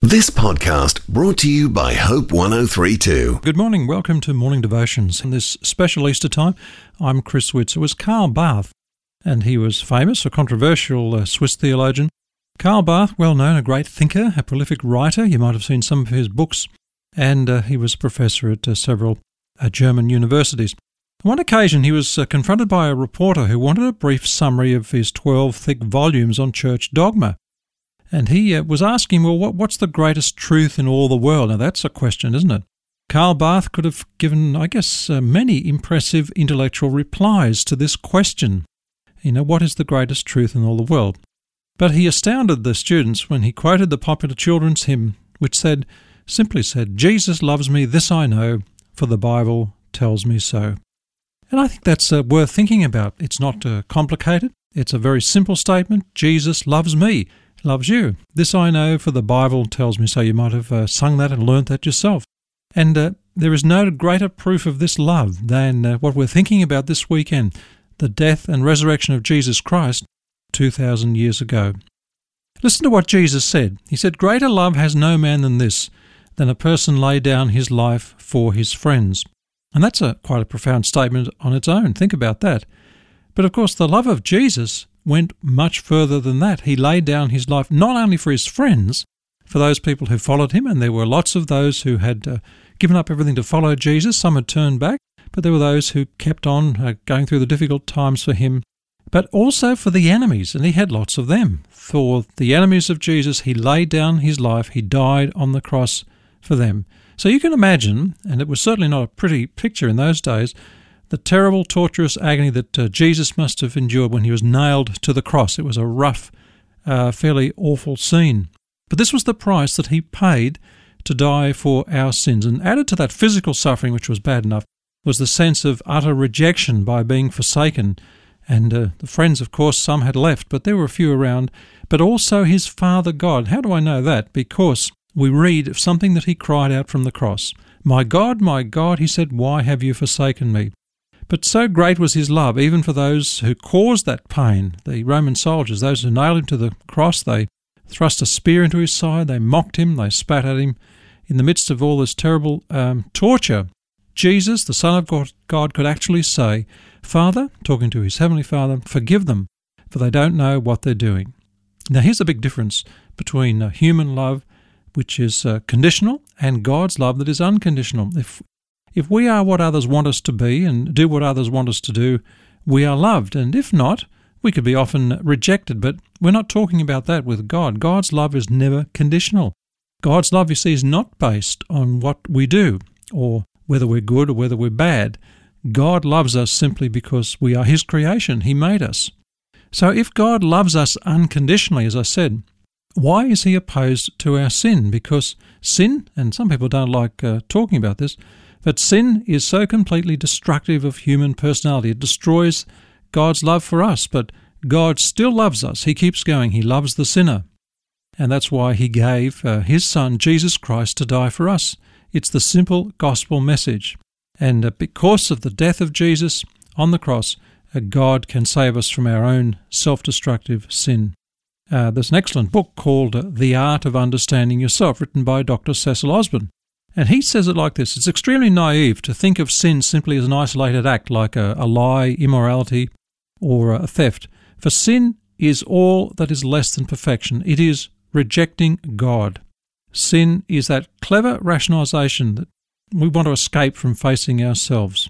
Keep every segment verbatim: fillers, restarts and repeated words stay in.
This podcast brought to you by Hope one oh three point two. Good morning. Welcome to Morning Devotions. In this special Easter time, I'm Chris Witz. It was Karl Barth, and he was famous, a controversial uh, Swiss theologian. Karl Barth, well known, a great thinker, a prolific writer. You might have seen some of his books, and uh, he was a professor at uh, several uh, German universities. On one occasion, he was uh, confronted by a reporter who wanted a brief summary of his twelve thick volumes on church dogma. And he uh, was asking, well, what, what's the greatest truth in all the world? Now, that's a question, isn't it? Karl Barth could have given, I guess, uh, many impressive intellectual replies to this question. You know, what is the greatest truth in all the world? But he astounded the students when he quoted the popular children's hymn, which said, simply said, "Jesus loves me, this I know, for the Bible tells me so." And I think that's uh, worth thinking about. It's not uh, complicated. It's a very simple statement. Jesus loves me. Loves you. This I know, for the Bible tells me so. You might have uh, sung that and learnt that yourself. And uh, there is no greater proof of this love than uh, what we're thinking about this weekend, the death and resurrection of Jesus Christ two thousand years ago. Listen to what Jesus said. He said, "Greater love has no man than this, than a person lay down his life for his friends." And that's a quite a profound statement on its own. Think about that. But of course, the love of Jesus went much further than that. He laid down his life not only for his friends, for those people who followed him, and there were lots of those who had uh, given up everything to follow Jesus. Some had turned back, but there were those who kept on uh, going through the difficult times for him, but also for the enemies, and he had lots of them. For the enemies of Jesus, he laid down his life. He died on the cross for them. So you can imagine, and it was certainly not a pretty picture in those days, the terrible, torturous agony that uh, Jesus must have endured when he was nailed to the cross. It was a rough, uh, fairly awful scene. But this was the price that he paid to die for our sins. And added to that physical suffering, which was bad enough, was the sense of utter rejection by being forsaken. And uh, the friends, of course, some had left, but there were a few around. But also his Father God. How do I know that? Because we read of something that he cried out from the cross. "My God, my God," he said, "why have you forsaken me?" But so great was his love, even for those who caused that pain, the Roman soldiers, those who nailed him to the cross. They thrust a spear into his side, they mocked him, they spat at him. In the midst of all this terrible um, torture, Jesus, the Son of God, God, could actually say, "Father," talking to his Heavenly Father, "forgive them, for they don't know what they're doing." Now here's a big difference between uh, human love, which is uh, conditional, and God's love that is unconditional. If If we are what others want us to be and do what others want us to do, we are loved. And if not, we could be often rejected. But we're not talking about that with God. God's love is never conditional. God's love, you see, is not based on what we do or whether we're good or whether we're bad. God loves us simply because we are his creation. He made us. So if God loves us unconditionally, as I said, why is he opposed to our sin? Because sin, and some people don't like uh, talking about this, but sin is so completely destructive of human personality. It destroys God's love for us, but God still loves us. He keeps going. He loves the sinner. And that's why he gave uh, his Son, Jesus Christ, to die for us. It's the simple gospel message. And uh, because of the death of Jesus on the cross, uh, God can save us from our own self-destructive sin. Uh, there's an excellent book called uh, The Art of Understanding Yourself, written by Doctor Cecil Osborne. And he says it like this: "It's extremely naive to think of sin simply as an isolated act like a, a lie, immorality, or a theft. For sin is all that is less than perfection. It is rejecting God. Sin is that clever rationalization that we want to escape from facing ourselves."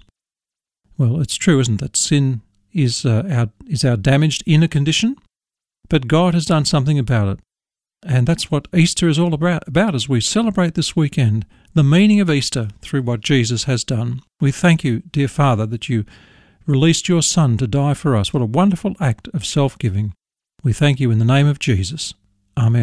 Well, it's true, isn't it, that sin is, uh, our, is our damaged inner condition, but God has done something about it. And that's what Easter is all about, about as we celebrate this weekend, the meaning of Easter through what Jesus has done. We thank you, dear Father, that you released your Son to die for us. What a wonderful act of self-giving. We thank you in the name of Jesus. Amen.